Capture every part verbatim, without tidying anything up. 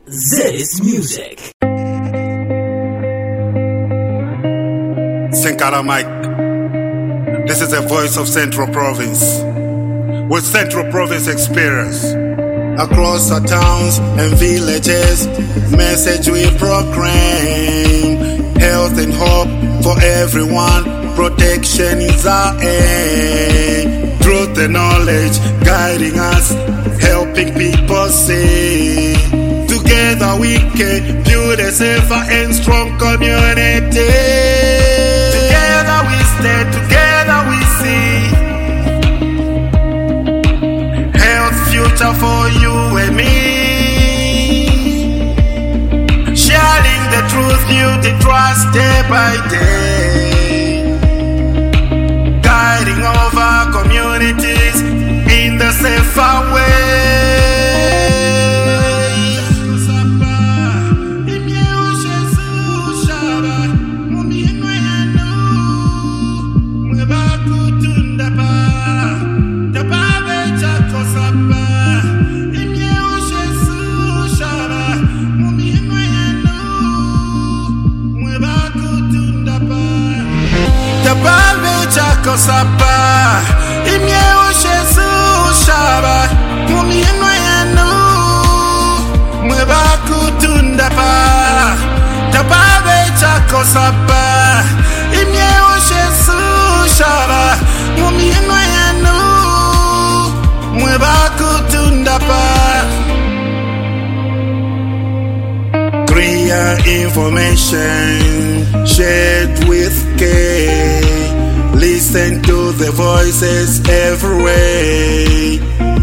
This music. Sankara Mike. This is the voice of Central Province. With Central Province experience. Across our towns and villages, message we proclaim. Health and hope for everyone. Protection is our aim. Truth and knowledge guiding us, helping people see. Together we can build a safer and strong community. Together we stay, together we see. Health future for you and me. Sharing the truth, beauty, trust day by day. Guiding over communities in the safer way. Kosapa imye oshesu shaba mumi enwayanu mweba kutunda pa tababe chakosapa imye oshesu shaba mumi enwayanu mweba kutunda pa. Clear information shared with care. Listen to the voices every way.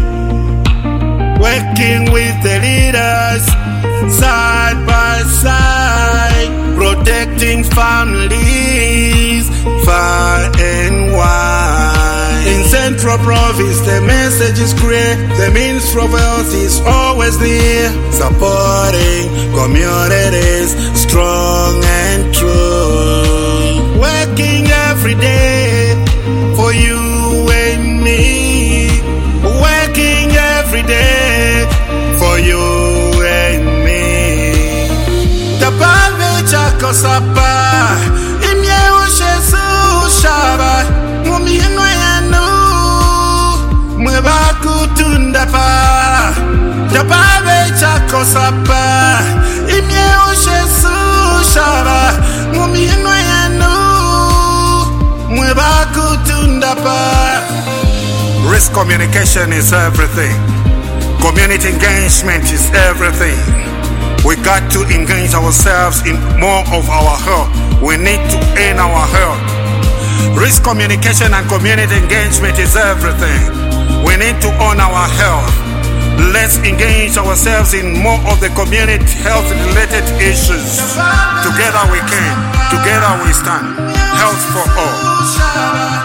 Working with the leaders side by side. Protecting families far and wide. In Central Province the message is clear. The Ministry of Health is always there. Supporting communities strong and true. Working every day for you and me. Working every day for you and me. Tababe chako sapa imye oshesu shaba mumi enwayanu mweba kutunda pa. Tababe chako sapa imye oshesu shaba mumi enwayanu. Risk communication is everything. Community engagement is everything. We got to engage ourselves in more of our health. We need to earn our health. Risk communication and community engagement is everything. We need to own our health. Let's engage ourselves in more of the community health related issues. Together we can. Together we stand. Health for all.